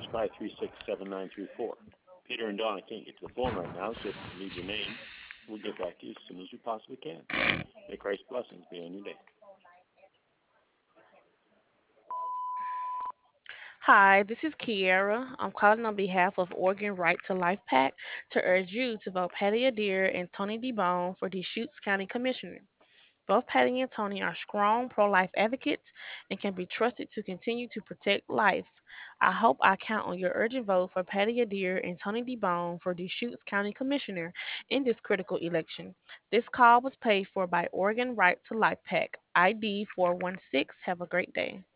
653-656-7934. Peter and Dawn, I can't get to the phone right now, so if you leave your name, we'll get back to you as soon as we possibly can. May Christ's blessings be on your day. Hi, this is Kiera. I'm calling on behalf of Oregon Right to Life PAC to urge you to vote Patty Adair and Tony DeBone for Deschutes County Commissioner. Both Patty and Tony are strong pro life advocates and can be trusted to continue to protect life. I hope I count on your urgent vote for Patty Adair and Tony DeBone for Deschutes County Commissioner in this critical election. This call was paid for by Oregon Right to Life PAC, ID 416. Have a great day.